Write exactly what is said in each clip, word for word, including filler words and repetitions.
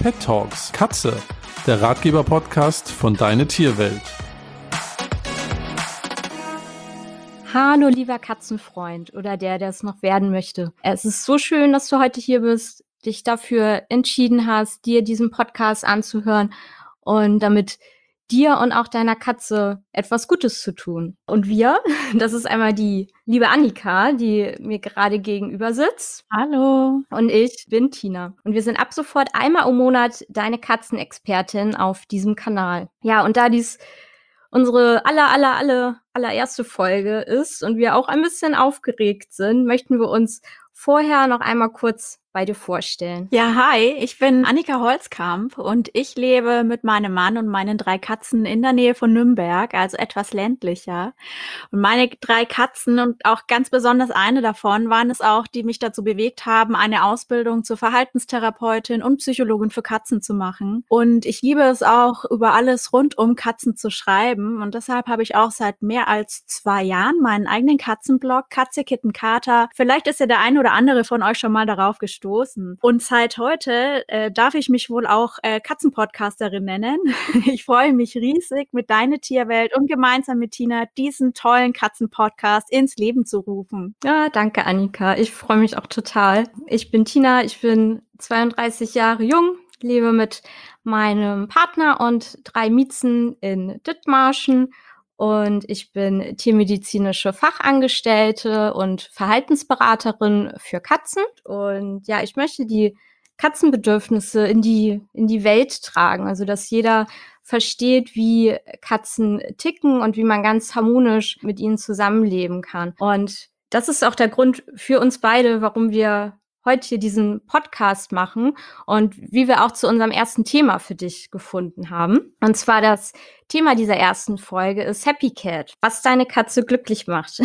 Pet Talks Katze, der Ratgeber-Podcast von Deine Tierwelt. Hallo lieber Katzenfreund oder der, der es noch werden möchte. Es ist so schön, dass du heute hier bist, dich dafür entschieden hast, dir diesen Podcast anzuhören und damit dir und auch deiner Katze etwas Gutes zu tun. Und wir, das ist einmal die liebe Annika, die mir gerade gegenüber sitzt. Hallo. Und ich bin Tina. Und wir sind ab sofort einmal im Monat deine Katzenexpertin auf diesem Kanal. Ja, und da dies unsere aller, aller, aller, allererste Folge ist und wir auch ein bisschen aufgeregt sind, möchten wir uns vorher noch einmal kurz bei dir vorstellen. Ja, hi, ich bin Annika Holzkamp und ich lebe mit meinem Mann und meinen drei Katzen in der Nähe von Nürnberg, also etwas ländlicher. Und meine drei Katzen und auch ganz besonders eine davon waren es auch, die mich dazu bewegt haben, eine Ausbildung zur Verhaltenstherapeutin und Psychologin für Katzen zu machen. Und ich liebe es auch, über alles rund um Katzen zu schreiben. Und deshalb habe ich auch seit mehr als zwei Jahren meinen eigenen Katzenblog Katze, Kitten, Kater. Vielleicht ist ja der ein oder andere von euch schon mal darauf gestoßen. Und seit heute äh, darf ich mich wohl auch äh, Katzenpodcasterin nennen. Ich freue mich riesig, mit Deine Tierwelt und gemeinsam mit Tina diesen tollen Katzenpodcast ins Leben zu rufen. Ja, danke Annika. Ich freue mich auch total. Ich bin Tina, ich bin zweiunddreißig Jahre jung, lebe mit meinem Partner und drei Miezen in Dithmarschen. Und ich bin tiermedizinische Fachangestellte und Verhaltensberaterin für Katzen. Und ja, ich möchte die Katzenbedürfnisse in die, in die Welt tragen. Also, dass jeder versteht, wie Katzen ticken und wie man ganz harmonisch mit ihnen zusammenleben kann. Und das ist auch der Grund für uns beide, warum wir heute hier diesen Podcast machen und wie wir auch zu unserem ersten Thema für dich gefunden haben. Und zwar das Thema dieser ersten Folge ist Happy Cat, was deine Katze glücklich macht.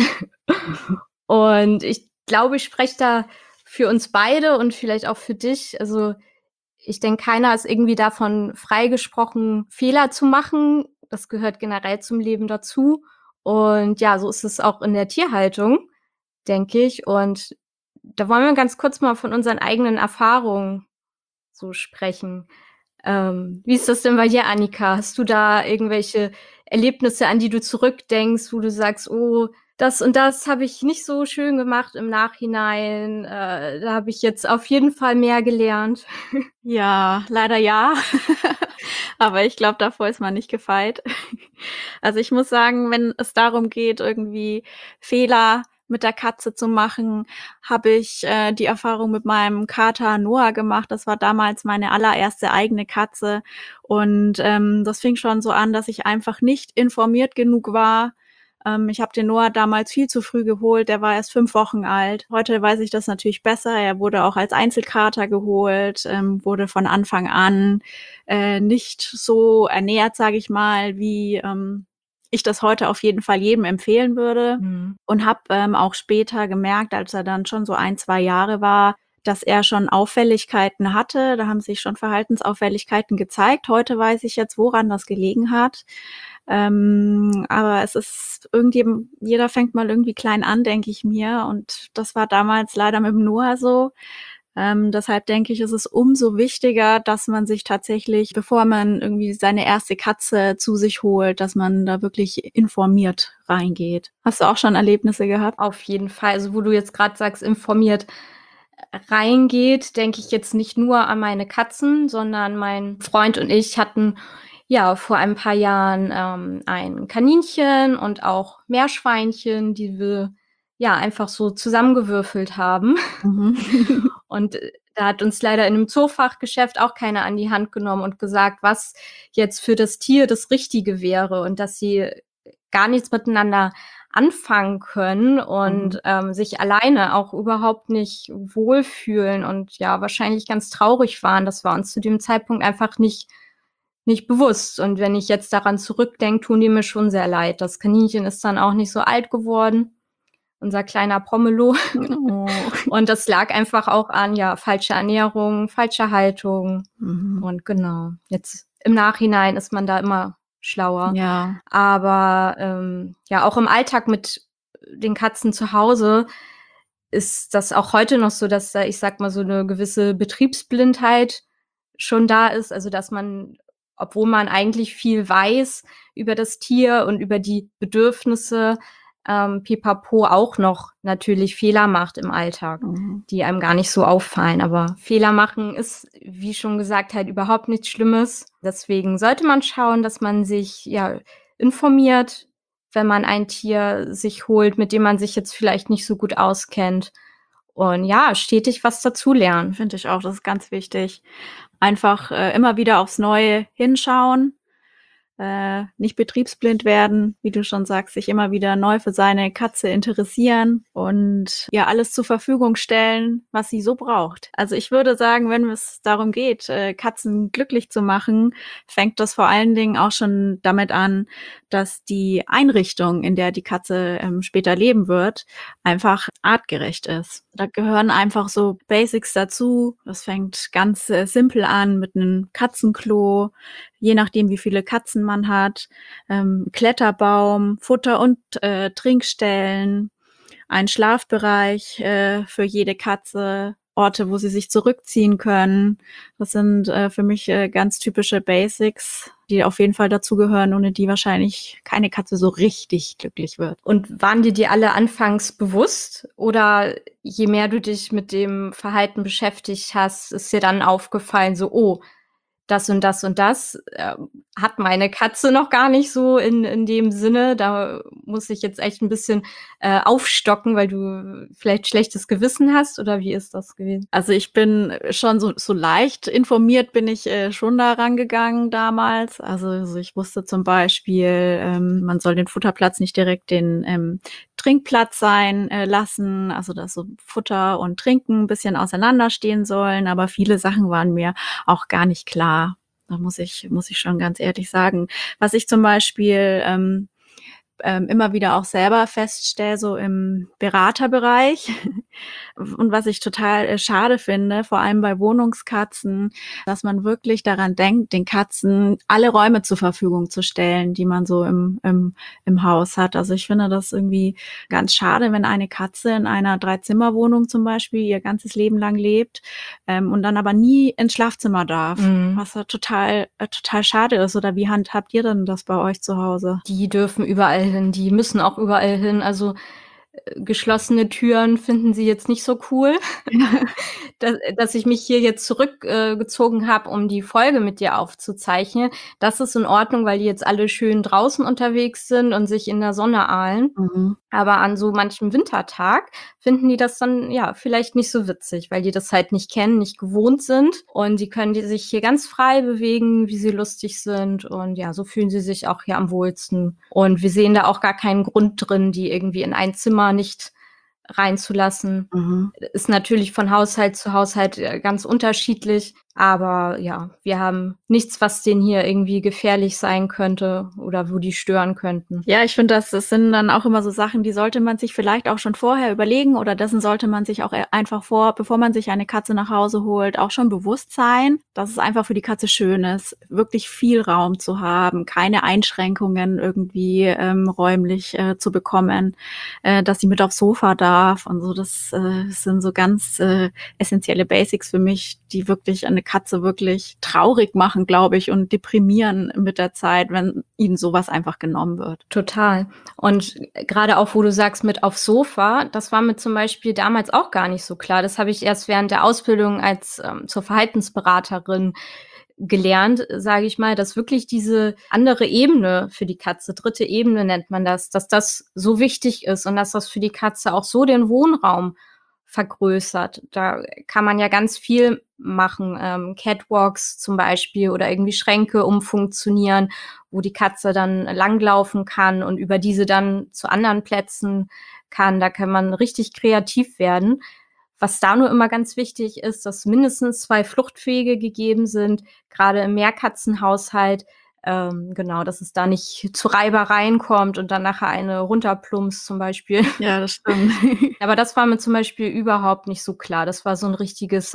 Und ich glaube, ich spreche da für uns beide und vielleicht auch für dich. Also ich denke, keiner ist irgendwie davon freigesprochen, Fehler zu machen. Das gehört generell zum Leben dazu. Und ja, so ist es auch in der Tierhaltung, denke ich. Und da wollen wir ganz kurz mal von unseren eigenen Erfahrungen so sprechen. Ähm, wie ist das denn bei dir, Annika? Hast du da irgendwelche Erlebnisse, an die du zurückdenkst, wo du sagst, oh, das und das habe ich nicht so schön gemacht im Nachhinein. Äh, da habe ich jetzt auf jeden Fall mehr gelernt. Ja, leider ja. Aber ich glaube, davor ist man nicht gefeit. Also ich muss sagen, wenn es darum geht, irgendwie Fehler mit der Katze zu machen, habe ich äh, die Erfahrung mit meinem Kater Noah gemacht. Das war damals meine allererste eigene Katze. Und ähm, das fing schon so an, dass ich einfach nicht informiert genug war. Ähm, ich habe den Noah damals viel zu früh geholt. Der war erst fünf Wochen alt. Heute weiß ich das natürlich besser. Er wurde auch als Einzelkater geholt, ähm, wurde von Anfang an äh, nicht so ernährt, sage ich mal, wie ähm, ich das heute auf jeden Fall jedem empfehlen würde. Mhm. Und habe ähm, auch später gemerkt, als er dann schon so ein, zwei Jahre war, dass er schon Auffälligkeiten hatte. Da haben sich schon Verhaltensauffälligkeiten gezeigt. Heute weiß ich jetzt, woran das gelegen hat. Ähm, aber es ist irgendjemand, jeder fängt mal irgendwie klein an, denke ich mir. Und das war damals leider mit dem Noah so. Ähm, deshalb denke ich, ist es umso wichtiger, dass man sich tatsächlich, bevor man irgendwie seine erste Katze zu sich holt, dass man da wirklich informiert reingeht. Hast du auch schon Erlebnisse gehabt? Auf jeden Fall. Also wo du jetzt gerade sagst, informiert reingeht, denke ich jetzt nicht nur an meine Katzen, sondern mein Freund und ich hatten ja vor ein paar Jahren ähm, ein Kaninchen und auch Meerschweinchen, die wir ja einfach so zusammengewürfelt haben. Mhm. Und äh, da hat uns leider in einem Zoofachgeschäft auch keiner an die Hand genommen und gesagt, was jetzt für das Tier das Richtige wäre und dass sie gar nichts miteinander anfangen können und Mhm. ähm, sich alleine auch überhaupt nicht wohlfühlen und ja, wahrscheinlich ganz traurig waren. Das war uns zu dem Zeitpunkt einfach nicht, nicht bewusst. Und wenn ich jetzt daran zurückdenke, tun die mir schon sehr leid. Das Kaninchen ist dann auch nicht so alt geworden, unser kleiner Pomelo. Oh. Und das lag einfach auch an, ja, falscher Ernährung, falscher Haltung. Mhm. Und genau, jetzt im Nachhinein ist man da immer schlauer. Ja. Aber ähm, ja, auch im Alltag mit den Katzen zu Hause ist das auch heute noch so, dass da, ich sag mal, so eine gewisse Betriebsblindheit schon da ist, also dass man, obwohl man eigentlich viel weiß über das Tier und über die Bedürfnisse, ähm, pipapo, auch noch natürlich Fehler macht im Alltag, Mhm. die einem gar nicht so auffallen. Aber Fehler machen ist, wie schon gesagt, halt überhaupt nichts Schlimmes. Deswegen sollte man schauen, dass man sich, ja, informiert, wenn man ein Tier sich holt, mit dem man sich jetzt vielleicht nicht so gut auskennt. Und ja, stetig was dazulernen. Finde ich auch, das ist ganz wichtig. Einfach, äh, immer wieder aufs Neue hinschauen, äh, nicht betriebsblind werden, wie du schon sagst, sich immer wieder neu für seine Katze interessieren und ihr alles zur Verfügung stellen, was sie so braucht. Also ich würde sagen, wenn es darum geht, äh, Katzen glücklich zu machen, fängt das vor allen Dingen auch schon damit an, dass die Einrichtung, in der die Katze ähm, später leben wird, einfach artgerecht ist. Da gehören einfach so Basics dazu. Das fängt ganz äh, simpel an mit einem Katzenklo, je nachdem, wie viele Katzen man hat, ähm, Kletterbaum, Futter- und äh, Trinkstellen, ein Schlafbereich äh, für jede Katze, Orte, wo sie sich zurückziehen können. Das sind äh, für mich äh, ganz typische Basics, die auf jeden Fall dazugehören, ohne die wahrscheinlich keine Katze so richtig glücklich wird. Und waren dir die alle anfangs bewusst? Oder je mehr du dich mit dem Verhalten beschäftigt hast, ist dir dann aufgefallen, so, oh, das und das und das äh, hat meine Katze noch gar nicht so in, in dem Sinne. Da muss ich jetzt echt ein bisschen äh, aufstocken, weil du vielleicht schlechtes Gewissen hast, oder wie ist das gewesen? Also ich bin schon so, so leicht informiert bin ich äh, schon da rangegangen damals. Also, also ich wusste zum Beispiel, ähm, man soll den Futterplatz nicht direkt den ähm, Trinkplatz sein äh, lassen, also dass so Futter und Trinken ein bisschen auseinanderstehen sollen, aber viele Sachen waren mir auch gar nicht klar. Da muss ich, muss ich schon ganz ehrlich sagen. Was ich zum Beispiel ähm, ähm, immer wieder auch selber feststelle, so im Beraterbereich. Und was ich total äh, schade finde, vor allem bei Wohnungskatzen, dass man wirklich daran denkt, den Katzen alle Räume zur Verfügung zu stellen, die man so im, im, im Haus hat. Also ich finde das irgendwie ganz schade, wenn eine Katze in einer Dreizimmerwohnung zum Beispiel ihr ganzes Leben lang lebt ähm, und dann aber nie ins Schlafzimmer darf, Mhm. was ja total, äh, total schade ist. Oder wie handhabt ihr denn das bei euch zu Hause? Die dürfen überall hin, die müssen auch überall hin. Also äh, geschlossene Türen finden sie jetzt nicht so cool. dass, dass ich mich hier jetzt zurückgezogen äh, gezogen habe, um die Folge mit dir aufzuzeichnen. Das ist in Ordnung, weil die jetzt alle schön draußen unterwegs sind und sich in der Sonne ahlen. Mhm. Aber an so manchem Wintertag finden die das dann, ja, vielleicht nicht so witzig, weil die das halt nicht kennen, nicht gewohnt sind. Und die können die sich hier ganz frei bewegen, wie sie lustig sind. Und ja, so fühlen sie sich auch hier am wohlsten. Und wir sehen da auch gar keinen Grund drin, die irgendwie in ein Zimmer nicht reinzulassen. Mhm. Ist natürlich von Haushalt zu Haushalt äh, ganz unterschiedlich. Aber ja, wir haben nichts, was denen hier irgendwie gefährlich sein könnte oder wo die stören könnten. Ja, ich finde, das, das sind dann auch immer so Sachen, die sollte man sich vielleicht auch schon vorher überlegen oder dessen sollte man sich auch e- einfach vor, bevor man sich eine Katze nach Hause holt, auch schon bewusst sein, dass es einfach für die Katze schön ist, wirklich viel Raum zu haben, keine Einschränkungen irgendwie ähm, räumlich äh, zu bekommen, äh, dass sie mit aufs Sofa darf und so. Das äh, sind so ganz äh, essentielle Basics für mich, die wirklich eine Katze wirklich traurig machen, glaube ich, und deprimieren mit der Zeit, wenn ihnen sowas einfach genommen wird. Total. Und gerade auch, wo du sagst, mit aufs Sofa, das war mir zum Beispiel damals auch gar nicht so klar. Das habe ich erst während der Ausbildung als ähm, zur Verhaltensberaterin gelernt, sage ich mal, dass wirklich diese andere Ebene für die Katze, dritte Ebene nennt man das, dass das so wichtig ist und dass das für die Katze auch so den Wohnraum vergrößert. Da kann man ja ganz viel machen, ähm, Catwalks zum Beispiel oder irgendwie Schränke umfunktionieren, wo die Katze dann langlaufen kann und über diese dann zu anderen Plätzen kann. Da kann man richtig kreativ werden. Was da nur immer ganz wichtig ist, dass mindestens zwei Fluchtwege gegeben sind, gerade im Mehrkatzenhaushalt. Ähm, genau, dass es da nicht zu Reibereien kommt und dann nachher eine runterplumpst zum Beispiel. Ja, das stimmt. Aber das war mir zum Beispiel überhaupt nicht so klar. Das war so ein richtiges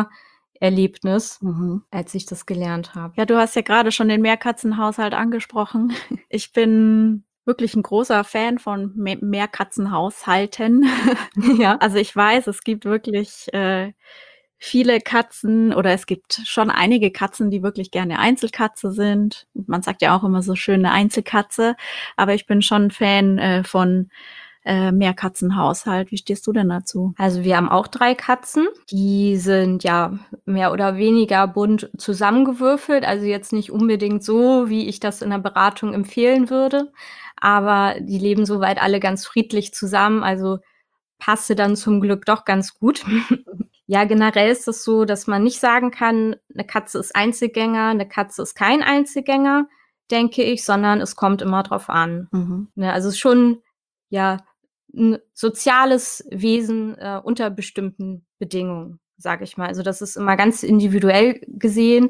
Aha-Erlebnis, Mhm. als ich das gelernt habe. Ja, du hast ja gerade schon den Mehrkatzenhaushalt angesprochen. Ich bin wirklich ein großer Fan von Me- Mehrkatzenhaushalten. Ja. Also ich weiß, es gibt wirklich äh, viele Katzen oder es gibt schon einige Katzen, die wirklich gerne Einzelkatze sind. Man sagt ja auch immer so schön 'ne Einzelkatze, aber ich bin schon Fan, äh, von, äh, Mehrkatzenhaushalt. Wie stehst du denn dazu? Also, wir haben auch drei Katzen. Die sind, ja, mehr oder weniger bunt zusammengewürfelt, also jetzt nicht unbedingt so, wie ich das in der Beratung empfehlen würde, aber die leben soweit alle ganz friedlich zusammen, also passte dann zum Glück doch ganz gut. Ja, generell ist es so, dass man nicht sagen kann, 'ne Katze ist Einzelgänger, 'ne Katze ist kein Einzelgänger, denke ich, sondern es kommt immer drauf an, Mhm. ne? Also, es ist schon, ja, 'n soziales Wesen, äh, unter bestimmten Bedingungen, sage ich mal. Also, das ist immer ganz individuell gesehen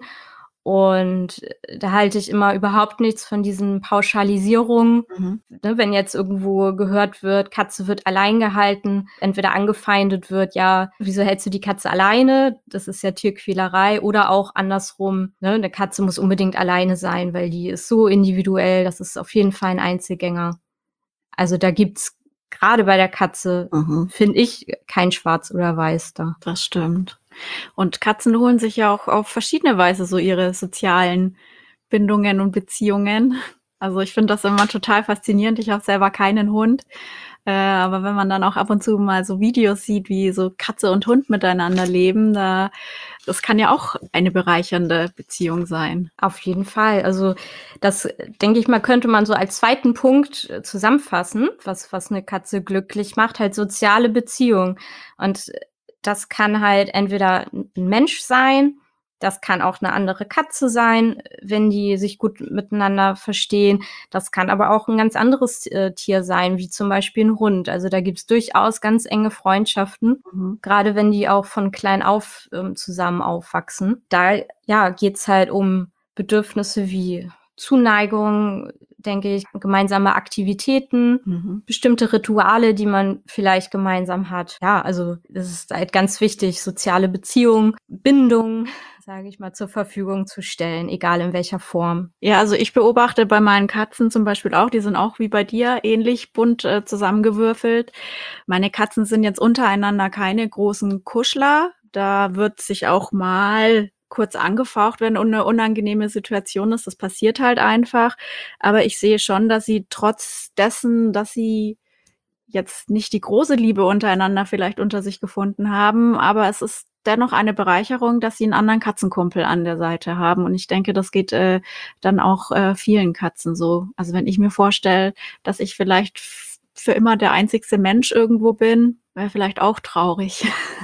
und, äh, da halte ich immer überhaupt nichts von diesen Pauschalisierungen, Mhm. ne? Wenn jetzt irgendwo gehört wird, Katze wird allein gehalten, entweder angefeindet wird: „Ja, wieso hältst du die Katze alleine? Das ist ja Tierquälerei.“ Oder auch andersrum, ne: „'Ne Katze muss unbedingt alleine sein, weil die ist so individuell, das ist auf jeden Fall 'n Einzelgänger.“ Also, da gibt's grade bei der Katze, Mhm. finde ich, kein Schwarz oder Weiß da. Das stimmt. Und Katzen holen sich ja auch auf verschiedene Weise so ihre sozialen Bindungen und Beziehungen. Also, ich finde das immer total faszinierend. Ich habe selber keinen Hund, äh, aber wenn man dann auch ab und zu mal so Videos sieht, wie so Katze und Hund miteinander leben, da das kann ja auch eine bereichernde Beziehung sein. Auf jeden Fall. Also, das, denke ich mal, könnte man so als zweiten Punkt, äh, zusammenfassen, was was 'ne Katze glücklich macht, halt soziale Beziehung. Und das kann halt entweder 'n 'n Mensch sein, das kann auch 'ne andere Katze sein, wenn die sich gut miteinander verstehen. Das kann aber auch 'n ganz anderes, äh, Tier sein, wie zum Beispiel 'n Hund. Also, da gibt's durchaus ganz enge Freundschaften, Mhm. grade wenn die auch von klein auf, ähm, zusammen aufwachsen. Da, ja, geht's halt um Bedürfnisse wie Zuneigung, denke ich, gemeinsame Aktivitäten, Mhm. bestimmte Rituale, die man vielleicht gemeinsam hat. Ja, also, es ist halt ganz wichtig, soziale Beziehungen, Bindung, sage ich mal, zur Verfügung zu stellen, egal in welcher Form. Ja, also, ich beobachte bei meinen Katzen zum Beispiel auch, die sind auch wie bei dir ähnlich bunt, äh, zusammengewürfelt. Meine Katzen sind jetzt untereinander keine großen Kuschler. Da wird sich auch mal kurz angefaucht, wenn un 'ne unangenehme Situation ist. Das passiert halt einfach. Aber ich sehe schon, dass sie trotz dessen, dass sie jetzt nicht die große Liebe untereinander vielleicht unter sich gefunden haben, aber es ist dennoch eine Bereicherung, dass sie 'n anderen Katzenkumpel an der Seite haben. Und ich denke, das geht, äh, dann auch, äh, vielen Katzen so. Also, wenn ich mir vorstelle, dass ich vielleicht f für immer der einzigste Mensch irgendwo bin, wäre vielleicht auch traurig.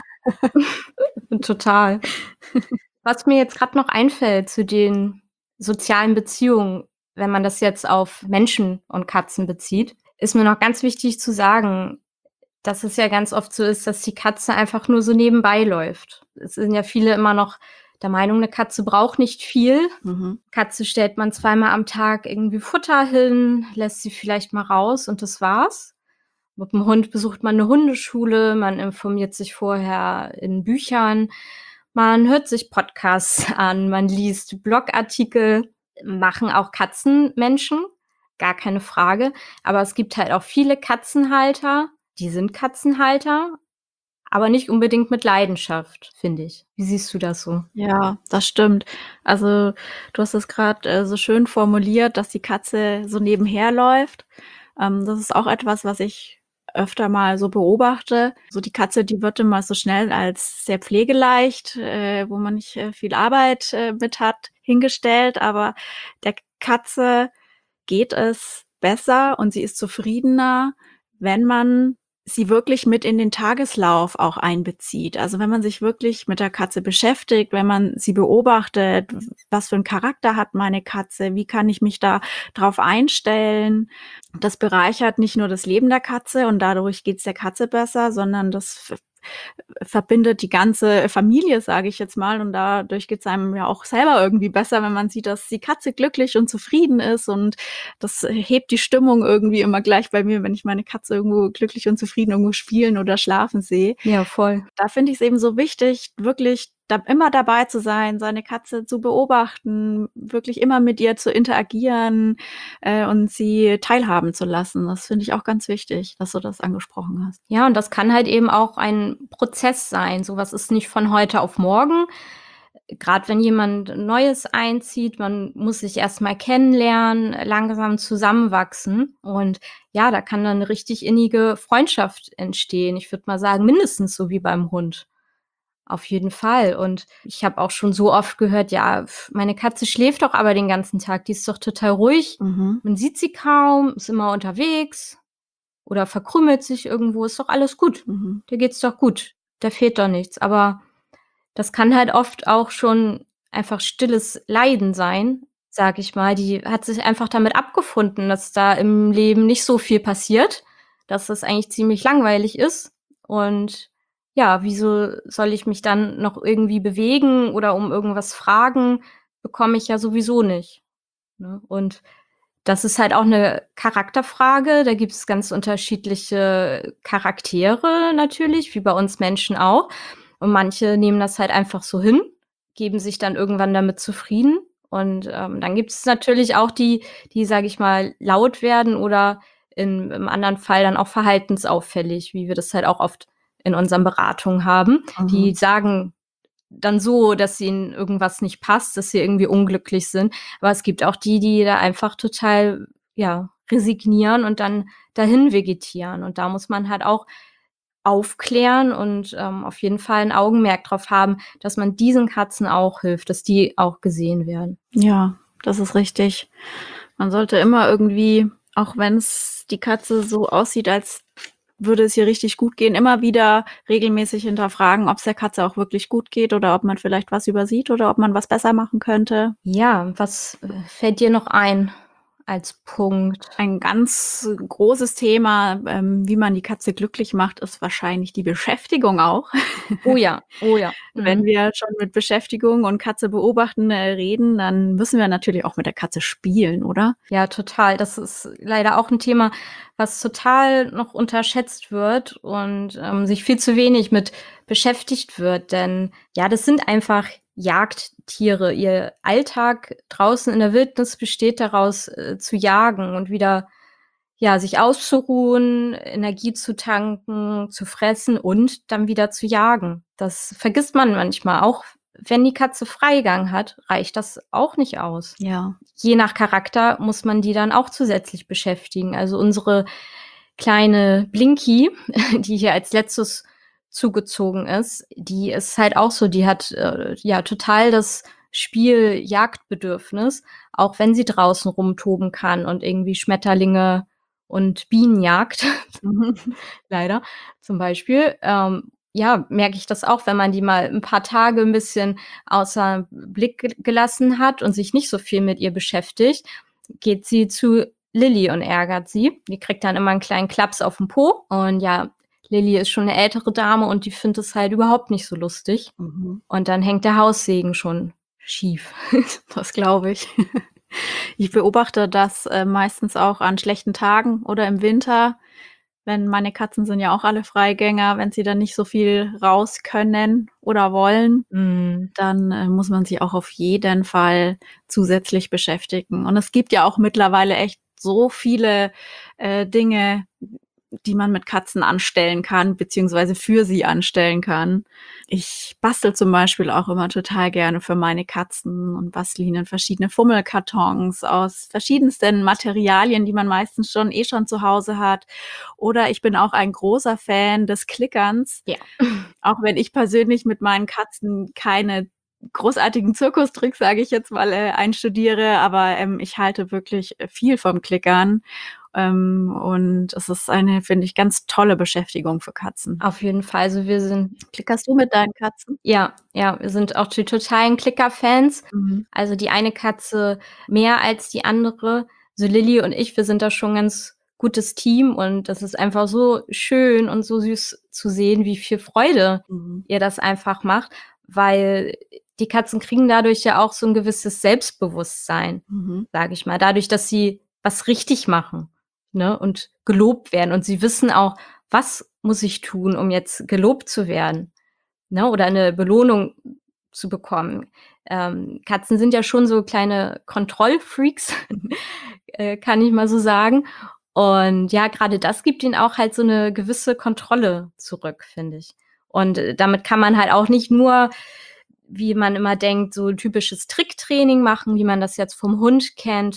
Total. Was mir jetzt grad noch einfällt zu den sozialen Beziehungen, wenn man das jetzt auf Menschen und Katzen bezieht, ist mir noch ganz wichtig zu sagen, dass es ja ganz oft so ist, dass die Katze einfach nur so nebenbei läuft. Es sind ja viele immer noch der Meinung, 'ne Katze braucht nicht viel. Mhm. Katze stellt man zweimal am Tag irgendwie Futter hin, lässt sie vielleicht mal raus und das war's. Mit'm Hund besucht man 'ne Hundeschule, man informiert sich vorher in Büchern, man hört sich Podcasts an, man liest Blogartikel. Machen auch Katzenmenschen, gar keine Frage. Aber es gibt halt auch viele Katzenhalter, die sind Katzenhalter, aber nicht unbedingt mit Leidenschaft, finde ich. Wie siehst du das so? Ja, das stimmt. Also, du hast es grad, äh, so schön formuliert, dass die Katze so nebenher läuft. Ähm, das ist auch etwas, was ich öfter mal so beobachte. So die Katze, die wird immer so schnell als sehr pflegeleicht, äh, wo man nicht, äh, viel Arbeit, äh, mit hat, hingestellt, aber der Katze geht es besser und sie ist zufriedener, wenn man sie wirklich mit in den Tageslauf auch einbezieht. Also, wenn man sich wirklich mit der Katze beschäftigt, wenn man sie beobachtet, w was für 'n Charakter hat meine Katze, wie kann ich mich da drauf einstellen? Das bereichert nicht nur das Leben der Katze und dadurch geht's der Katze besser, sondern das v verbindet die ganze Familie, sage ich jetzt mal, und dadurch geht's einem ja auch selber irgendwie besser, wenn man sieht, dass die Katze glücklich und zufrieden ist und das hebt die Stimmung irgendwie immer gleich bei mir, wenn ich meine Katze irgendwo glücklich und zufrieden irgendwo spielen oder schlafen sehe. Ja, voll. Da finde ich's eben so wichtig, wirklich da immer dabei zu sein, seine Katze zu beobachten, wirklich immer mit ihr zu interagieren, äh, und sie teilhaben zu lassen. Das finde ich auch ganz wichtig, dass du das angesprochen hast. Ja, und das kann halt eben auch ein Prozess sein. So was ist nicht von heute auf morgen. Grad wenn jemand Neues einzieht, man muss sich erst mal kennenlernen, langsam zusammenwachsen. Und ja, da kann dann 'ne richtig innige Freundschaft entstehen. Ich würde mal sagen, mindestens so wie beim Hund. Auf jeden Fall. Und ich habe auch schon so oft gehört: „Ja, meine Katze schläft doch aber den ganzen Tag, die ist doch total ruhig. Mhm. Man sieht sie kaum, ist immer unterwegs oder verkrümelt sich irgendwo, ist doch alles gut. Mhm. Der geht's doch gut. Der fehlt doch nichts.“ Aber das kann halt oft auch schon einfach stilles Leiden sein, sage ich mal. Die hat sich einfach damit abgefunden, dass da im Leben nicht so viel passiert, dass das eigentlich ziemlich langweilig ist. Und ja, wieso soll ich mich dann noch irgendwie bewegen oder um irgendwas fragen? Bekomme ich ja sowieso nicht, ne? Und das ist halt auch 'ne Charakterfrage. Da gibt's ganz unterschiedliche Charaktere natürlich, wie bei uns Menschen auch. Und manche nehmen das halt einfach so hin, geben sich dann irgendwann damit zufrieden. Und, ähm, dann gibt's natürlich auch die, die, sage ich mal, laut werden oder in im anderen Fall dann auch verhaltensauffällig, wie wir das halt auch oft in unseren Beratungen haben. Die Mhm. sagen dann so, dass ihnen irgendwas nicht passt, dass sie irgendwie unglücklich sind. Aber es gibt auch die, die da einfach total, ja, resignieren und dann dahin vegetieren. Und da muss man halt auch aufklären und, ähm, auf jeden Fall 'n Augenmerk drauf haben, dass man diesen Katzen auch hilft, dass die auch gesehen werden. Ja, das ist richtig. Man sollte immer irgendwie, auch wenn's die Katze so aussieht, als würde es ihr richtig gut gehen, immer wieder regelmäßig hinterfragen, ob's der Katze auch wirklich gut geht oder ob man vielleicht was übersieht oder ob man was besser machen könnte. Ja, was, äh, fällt dir noch ein als Punkt? Ein ganz großes Thema, ähm, wie man die Katze glücklich macht, ist wahrscheinlich die Beschäftigung auch. Oh ja, oh ja. Wenn Mhm. wir schon mit Beschäftigung und Katze beobachten, äh, reden, dann müssen wir natürlich auch mit der Katze spielen, oder? Ja, total. Das ist leider auch 'n Thema, was total noch unterschätzt wird und, ähm, sich viel zu wenig mit beschäftigt wird. Denn, ja, das sind einfach Jagdtiere. Ihr Alltag draußen in der Wildnis besteht daraus, äh, zu jagen und wieder, ja, sich auszuruhen, Energie zu tanken, zu fressen und dann wieder zu jagen. Das vergisst man manchmal. Auch wenn die Katze Freigang hat, reicht das auch nicht aus. Ja. Je nach Charakter muss man die dann auch zusätzlich beschäftigen. Also, unsere kleine Blinky, die hier als Letztes zugezogen ist, die ist halt auch so, die hat, äh, ja, total das Spiel-Jagdbedürfnis, auch wenn sie draußen rumtoben kann und irgendwie Schmetterlinge und Bienen jagt, Mhm. leider, zum Beispiel. Ähm, ja, merke ich das auch, wenn man die mal 'n paar Tage 'n bisschen außer Blick ge gelassen hat und sich nicht so viel mit ihr beschäftigt, geht sie zu Lilly und ärgert sie. Die kriegt dann immer 'n kleinen Klaps auf 'n Po. Und ja, Lilly ist schon 'ne ältere Dame und die findet es halt überhaupt nicht so lustig. Mhm. Und dann hängt der Haussegen schon schief. Das glaube ich. Ich beobachte das, äh, meistens auch an schlechten Tagen oder im Winter, wenn meine Katzen sind ja auch alle Freigänger, wenn sie dann nicht so viel raus können oder wollen, Mhm. dann, äh, muss man sich auch auf jeden Fall zusätzlich beschäftigen. Und es gibt ja auch mittlerweile echt so viele, äh, Dinge, die man mit Katzen anstellen kann, beziehungsweise für sie anstellen kann. Ich bastle zum Beispiel auch immer total gerne für meine Katzen und bastle ihnen verschiedene Fummelkartons aus verschiedensten Materialien, die man meistens schon eh schon zu Hause hat. Oder ich bin auch ein großer Fan des Klickerns. Ja. Auch wenn ich persönlich mit meinen Katzen keine großartigen Zirkustricks, sage ich jetzt mal, äh, einstudiere, aber, ähm, ich halte wirklich, äh, viel vom Klickern. Ähm, und es ist eine, finde ich, ganz tolle Beschäftigung für Katzen. Auf jeden Fall. Also, wir sind Klickerst du mit deinen Katzen? Ja, ja, wir sind auch die totalen Klicker-Fans. Mhm. Also, die eine Katze mehr als die andere. So Lilly und ich, wir sind da schon 'n ganz gutes Team und das ist einfach so schön und so süß zu sehen, wie viel Freude Mhm. ihr das einfach macht, weil die Katzen kriegen dadurch ja auch so 'n gewisses Selbstbewusstsein, Mhm. sage ich mal. Dadurch, dass sie was richtig machen, ne, und gelobt werden. Und sie wissen auch: „Was muss ich tun, um jetzt gelobt zu werden?“ Ne, oder 'ne Belohnung zu bekommen. Ähm, Katzen sind ja schon so kleine Kontrollfreaks, äh, kann ich mal so sagen. Und ja, gerade das gibt ihnen auch halt so eine gewisse Kontrolle zurück, finde ich. Und äh, damit kann man halt auch nicht nur, wie man immer denkt, so typisches Tricktraining machen, wie man das jetzt vom Hund kennt,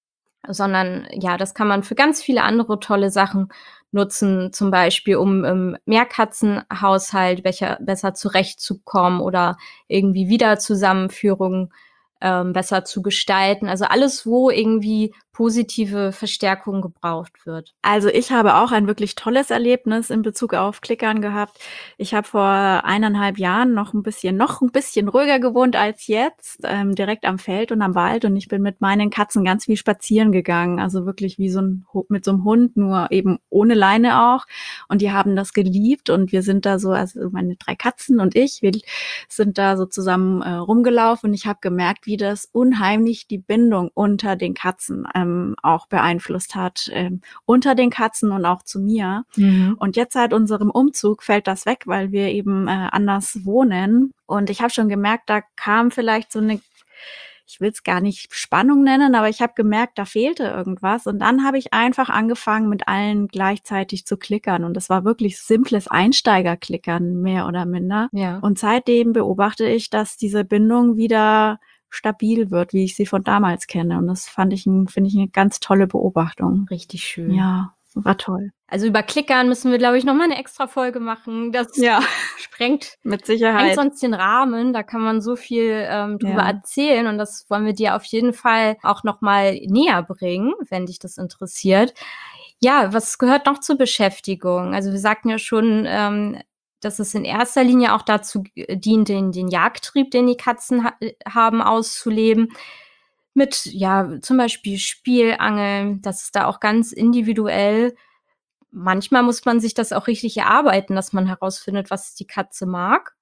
sondern ja, das kann man für ganz viele andere tolle Sachen nutzen, zum Beispiel um im Mehrkatzenhaushalt becher besser zurechtzukommen oder irgendwie Wiederzusammenführung ähm, besser zu gestalten. Also alles, wo irgendwie positive Verstärkung gebraucht wird. Also ich habe auch ein wirklich tolles Erlebnis in Bezug auf Klickern gehabt. Ich habe vor eineinhalb Jahren noch ein bisschen noch ein bisschen ruhiger gewohnt als jetzt, ähm, direkt am Feld und am Wald. Und ich bin mit meinen Katzen ganz viel spazieren gegangen. Also wirklich wie so ein Hu- mit so einem Hund, nur eben ohne Leine auch. Und die haben das geliebt. Und wir sind da so, also meine drei Katzen und ich, wir sind da so zusammen äh, rumgelaufen. Und ich habe gemerkt, wie das unheimlich die Bindung unter den Katzen ähm, auch beeinflusst hat. Ähm, unter den Katzen und auch zu mir. Mhm. Und jetzt seit unserem Umzug fällt das weg, weil wir eben äh, anders wohnen. Und ich habe schon gemerkt, da kam vielleicht so eine, ich will es gar nicht Spannung nennen, aber ich habe gemerkt, da fehlte irgendwas. Und dann habe ich einfach angefangen, mit allen gleichzeitig zu klickern. Und das war wirklich simples Einsteigerklickern, mehr oder minder. Ja. Und seitdem beobachte ich, dass diese Bindung wieder stabil wird, wie ich sie von damals kenne. Und das fand ich, ein- finde ich eine ganz tolle Beobachtung. Richtig schön. Ja, war toll. Also über Klickern müssen wir, glaube ich, noch mal eine extra Folge machen. Das Ja, sprengt mit sprengt Sicherheit. sonst den Rahmen. Da kann man so viel ähm, drüber Ja. erzählen und das wollen wir dir auf jeden Fall auch noch mal näher bringen, wenn dich das interessiert. Ja, was gehört noch zur Beschäftigung? Also wir sagten ja schon, ähm, dass es in erster Linie auch dazu g- dient, den, den Jagdtrieb, den die Katzen ha haben, auszuleben. Mit, ja, zum Beispiel Spielangeln. Das ist da auch ganz individuell. Manchmal muss man sich das auch richtig erarbeiten, dass man herausfindet, was die Katze mag.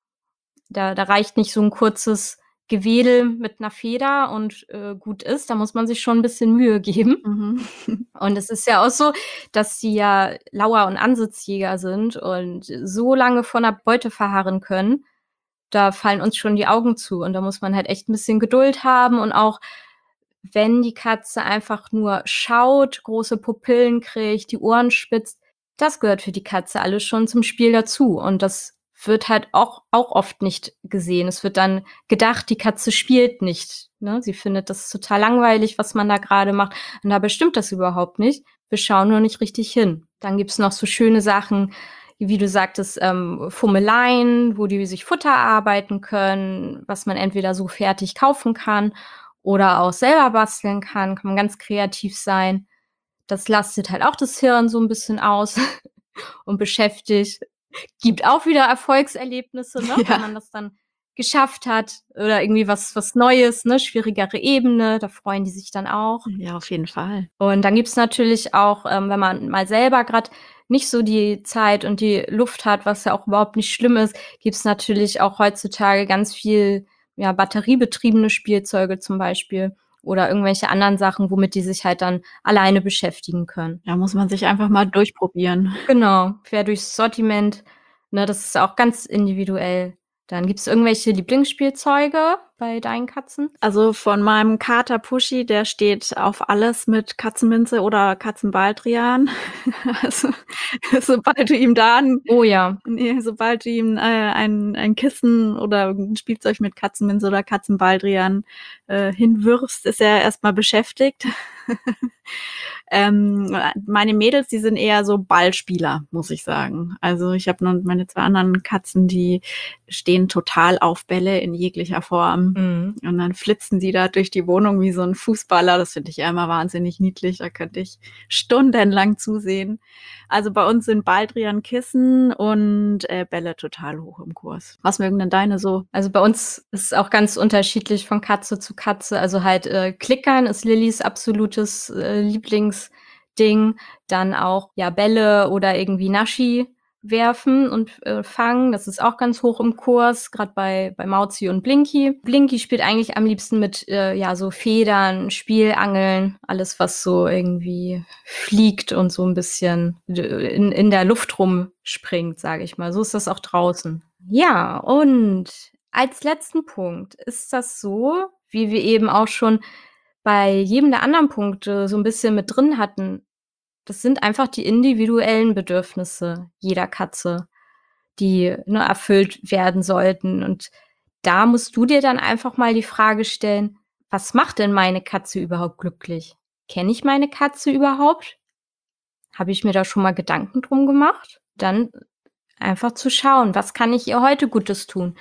Da da reicht nicht so 'n kurzes Gewedel mit 'ner Feder und, äh, gut ist. Da muss man sich schon 'n bisschen Mühe geben. Mhm. Und es ist ja auch so, dass die ja Lauer und Ansitzjäger sind und so lange vor 'ner Beute verharren können, da fallen uns schon die Augen zu. Und da muss man halt echt 'n bisschen Geduld haben und auch, wenn die Katze einfach nur schaut, große Pupillen kriegt, die Ohren spitzt, das gehört für die Katze alles schon zum Spiel dazu. Und das wird halt auch auch oft nicht gesehen. Es wird dann gedacht, die Katze spielt nicht, ne? Sie findet das total langweilig, was man da grade macht. Und dabei stimmt das überhaupt nicht. Wir schauen nur nicht richtig hin. Dann gibt's noch so schöne Sachen, wie du sagtest, ähm, Fummeleien, wo die sich Futter erarbeiten können, was man entweder so fertig kaufen kann oder auch selber basteln kann, kann man ganz kreativ sein. Das lastet halt auch das Hirn so 'n bisschen aus und beschäftigt. Gibt auch wieder Erfolgserlebnisse, ne, Ja. wenn man das dann geschafft hat oder irgendwie was was Neues, ne, schwierigere Ebene, da freuen die sich dann auch. Ja, auf jeden Fall. Und dann gibt's natürlich auch, ähm, wenn man mal selber grad nicht so die Zeit und die Luft hat, was ja auch überhaupt nicht schlimm ist, gibt's natürlich auch heutzutage ganz viel, ja, batteriebetriebene Spielzeuge zum Beispiel oder irgendwelche anderen Sachen, womit die sich halt dann alleine beschäftigen können. Da muss man sich einfach mal durchprobieren. Genau, quer durchs Sortiment, ne, das ist auch ganz individuell. Dann gibt's irgendwelche Lieblingsspielzeuge bei deinen Katzen? Also von meinem Kater Pushy, der steht auf alles mit Katzenminze oder Katzenbaldrian. Also, sobald du ihm da 'n Oh ja. ne, sobald du ihm, äh, ein ein Kissen oder irgend 'n Spielzeug mit Katzenminze oder Katzenbaldrian, äh, hinwirfst, ist er erst mal beschäftigt. Ähm, meine Mädels, die sind eher so Ballspieler, muss ich sagen. Also, ich habe nun meine zwei anderen Katzen, die stehen total auf Bälle in jeglicher Form. Mhm. Und dann flitzen die da durch die Wohnung wie so 'n Fußballer. Das finde ich ja immer wahnsinnig niedlich. Da könnte ich stundenlang zusehen. Also, bei uns sind Baldrian, Kissen und, äh, Bälle total hoch im Kurs. Was mögen denn deine so? Also, bei uns ist es auch ganz unterschiedlich von Katze zu Katze. Also, halt, äh, Klickern ist Lillys absolutes, äh, Lieblingsding. Dann auch, ja, Bälle oder irgendwie Naschi werfen und, äh, fangen. Das ist auch ganz hoch im Kurs, grad bei bei Mauzi und Blinky. Blinky spielt eigentlich am liebsten mit, äh, ja, so Federn, Spielangeln, alles, was so irgendwie fliegt und so 'n bisschen d in in der Luft rumspringt, sage ich mal. So ist das auch draußen. Ja, und Als letzten Punkt ist das so, wie wir eben auch schon bei jedem der anderen Punkte so 'n bisschen mit drin hatten. Das sind einfach die individuellen Bedürfnisse jeder Katze, die, ne, erfüllt werden sollten. Und da musst du dir dann einfach mal die Frage stellen: „Was macht denn meine Katze überhaupt glücklich? Kenne ich meine Katze überhaupt? Habe ich mir da schon mal Gedanken drum gemacht?“ Dann einfach zu schauen: „Was kann ich ihr heute Gutes tun?“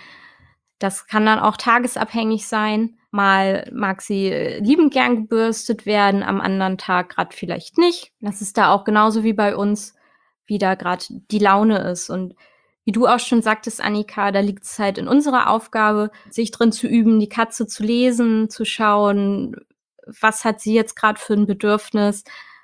Das kann dann auch tagesabhängig sein. Mal mag sie, äh, liebend gern gebürstet werden, am anderen Tag grad vielleicht nicht. Das ist da auch genauso wie bei uns, wie da grad die Laune ist. Und wie du auch schon sagtest, Annika, da liegt's halt in unserer Aufgabe, sich drin zu üben, die Katze zu lesen, zu schauen, was hat sie jetzt grad für 'n Bedürfnis,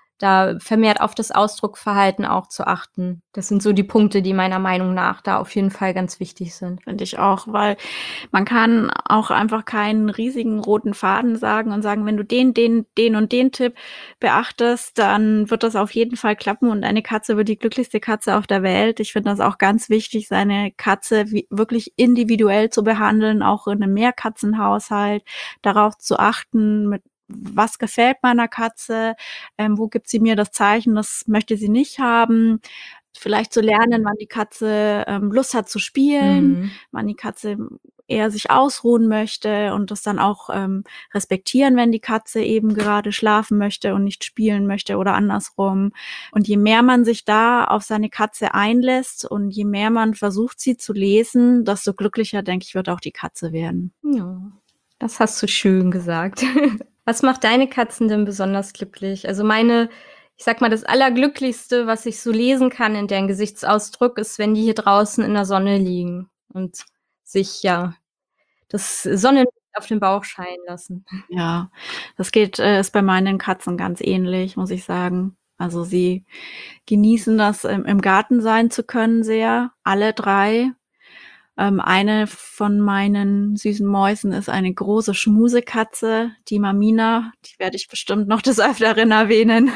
da vermehrt auf das Ausdrucksverhalten auch zu achten. Das sind so die Punkte, die meiner Meinung nach da auf jeden Fall ganz wichtig sind. Finde ich auch, weil man kann auch einfach keinen riesigen roten Faden sagen und sagen: „Wenn du den, den, den und den Tipp beachtest, dann wird das auf jeden Fall klappen und deine Katze wird die glücklichste Katze auf der Welt.“ Ich finde das auch ganz wichtig, seine Katze wie wirklich individuell zu behandeln, auch in 'nem Mehrkatzenhaushalt, darauf zu achten, mit was gefällt meiner Katze, ähm, wo gibt sie mir das Zeichen, das möchte sie nicht haben. Vielleicht zu lernen, wann die Katze, ähm, Lust hat zu spielen, Mhm. wann die Katze eher sich ausruhen möchte und das dann auch, ähm, respektieren, wenn die Katze eben gerade schlafen möchte und nicht spielen möchte oder andersrum. Und je mehr man sich da auf seine Katze einlässt und je mehr man versucht, sie zu lesen, desto glücklicher, denke ich, wird auch die Katze werden. Ja, das hast du schön gesagt. Was macht deine Katzen denn besonders glücklich? Also, meine ich sage mal, das Allerglücklichste, was ich so lesen kann in deren Gesichtsausdruck, ist, wenn die hier draußen in der Sonne liegen und sich, ja, das Sonnenlicht auf den Bauch scheinen lassen. Ja, das geht äh, ist bei meinen Katzen ganz ähnlich, muss ich sagen. Also, sie genießen das, im im Garten sein zu können sehr, alle drei. Ähm, eine von meinen süßen Mäusen ist eine große Schmusekatze, die Mamina, die werde ich bestimmt noch des Öfteren erwähnen.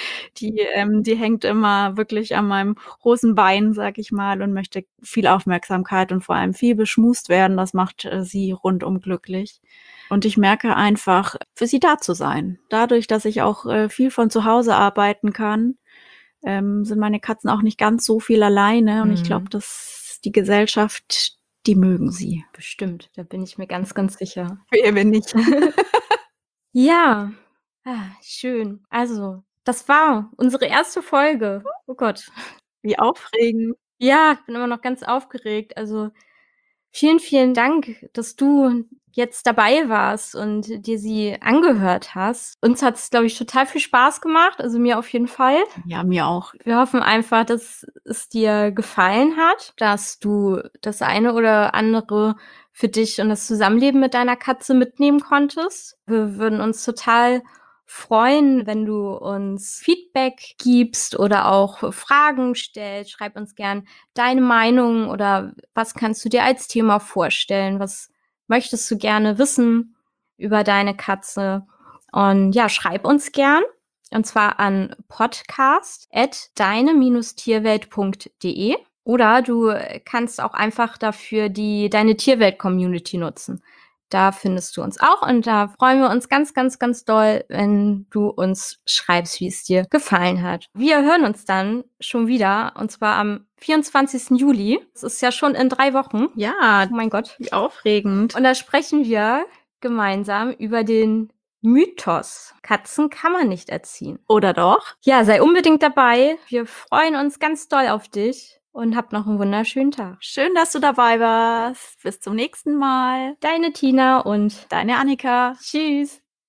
Die ähm, die hängt immer wirklich an meinem Hosenbein, sage ich mal, und möchte viel Aufmerksamkeit und vor allem viel beschmust werden. Das macht, äh, sie rundum glücklich. Und ich merke einfach, für sie da zu sein. Dadurch, dass ich auch, äh, viel von zu Hause arbeiten kann, ähm, sind meine Katzen auch nicht ganz so viel alleine und ich glaube, Mhm. dass die Gesellschaft, die mögen sie. Bestimmt, da bin ich mir ganz, ganz sicher. Wehe, wenn nicht. Ja, ah, schön. Also, das war unsere erste Folge. Oh Gott. Wie aufregend. Ja, ich bin immer noch ganz aufgeregt. Also, vielen, vielen Dank, dass du jetzt dabei warst und dir sie angehört hast. Uns hat's, glaube ich, total viel Spaß gemacht, also mir auf jeden Fall. Ja, mir auch. Wir hoffen einfach, dass es dir gefallen hat, dass du das eine oder andere für dich und das Zusammenleben mit deiner Katze mitnehmen konntest. Wir würden uns total freuen, wenn du uns Feedback gibst oder auch Fragen stellst. Schreib uns gern deine Meinung oder was kannst du dir als Thema vorstellen? Was möchtest du gerne wissen über deine Katze? Und ja, schreib uns gern. Und zwar an podcast at deine Tierwelt punkt de oder du kannst auch einfach dafür die Deine Tierwelt Community nutzen. Da findest du uns auch und da freuen wir uns ganz, ganz, ganz doll, wenn du uns schreibst, wie es dir gefallen hat. Wir hören uns dann schon wieder und zwar am vierundzwanzigsten Juli. Das ist ja schon in drei Wochen. Ja, Oh mein Gott. wie aufregend. Und da sprechen wir gemeinsam über den Mythos: Katzen kann man nicht erziehen. Oder doch? Ja, sei unbedingt dabei. Wir freuen uns ganz doll auf dich und hab noch 'n wunderschönen Tag. Schön, dass du dabei warst. Bis zum nächsten Mal. Deine Tina und Deine Annika. Tschüss.